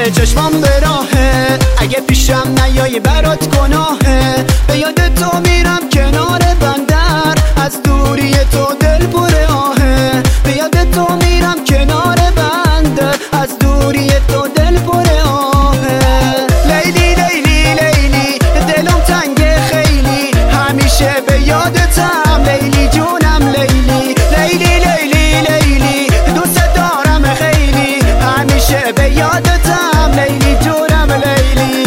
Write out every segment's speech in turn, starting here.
که چشمام به راهه، اگه پیشم نیایی برات گناهه. به یاد تو میرم کنار بندر، از دوری تو دل پر آهه. به یاد تو میرم کنار بندر، از دوری تو دل پر آهه. لیلی لیلی لیلی دلم تنگه خیلی، همیشه به یادتم لیلی جونم لیلی. لیلی لیلی لیلی دوست دارم خیلی، همیشه به یادتم لیلی جونم لیلی.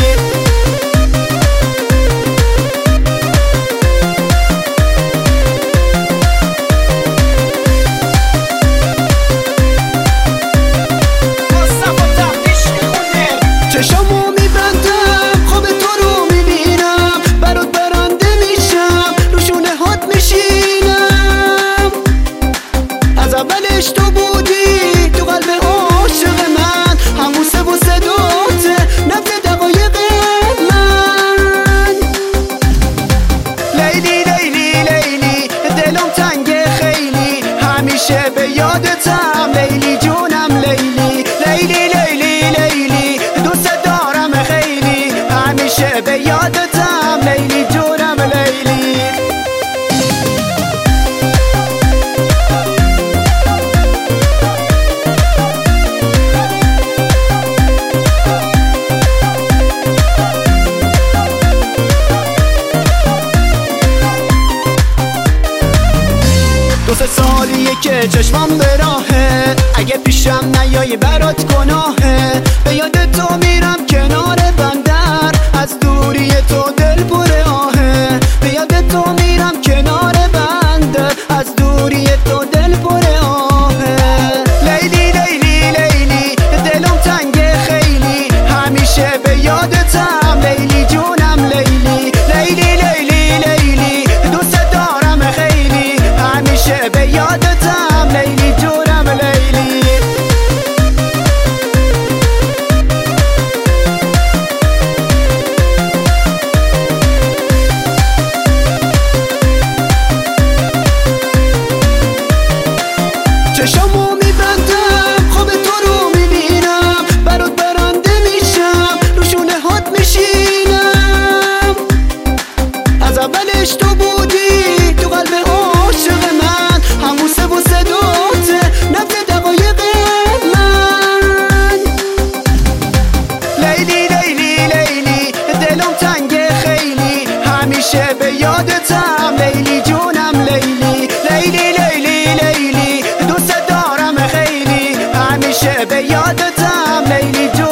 چشمو میبندم خواب تو رو میبینم، برات برنده میشم رو شونه هات میشینم. از اولش تو بودی تو قلب عاشق من، همون سه و صدات نفس دقایق من. لیلی لیلی لیلی دلم تنگه خیلی، همیشه به یادتم لیلی جونم لیلی. لیلی لیلی لیلی دوست دارم خیلی، همیشه به یادتم لیلی جونم لیلی. دو سه سالیه که چشمام به راهه، اگه پیشم نیایی برات گناهه. به یاد تو میرم کنار بندر، از دوری تو دل پر آهه. به یاد تو میرم کنار بندر، از دوری تو دل پر آهه. لیلی لیلی لیلی دلم تنگه خیلی، همیشه به یادتم لیلی جونم لیلی. لیلی لیلی لیلی دوست دارم خیلی، همیشه به یادتم لیلی جونم لیلی. چشمو میبندم خواب تو رو میبینم، برات برنده میشم رو شونه هات میشینم. از اولش تو بودی تو قلب عاشق من، همون سه و صدات نفس دقایق من. لیلی لیلی لیلی دلم تنگه خیلی، همیشه به یادتم لیلی جونم لیلی. لیلی لیلی لیلی دوست دارم خیلی، همیشه به یادتم لیلی جونم.